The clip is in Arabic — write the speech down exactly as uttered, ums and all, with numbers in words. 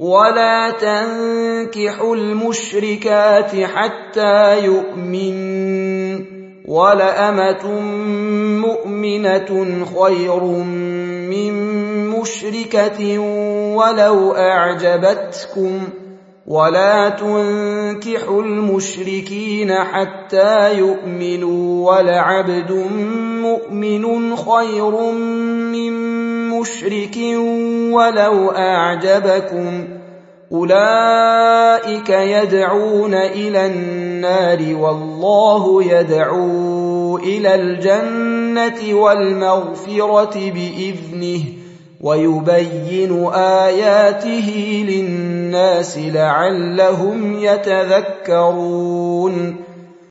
ولا تنكحوا المشركات حتى يؤمنن ولأمة مؤمنة خير من مشركة ولو أعجبتكم ولا تنكحوا المشركين حتى يؤمنوا ولعبد مؤمن خير من مشرك ولو أعجبكم أولئك يدعون إلى النار والله يدعو إلى الجنة والمغفرة بإذنه ويبين آياته للناس لعلهم يتذكرون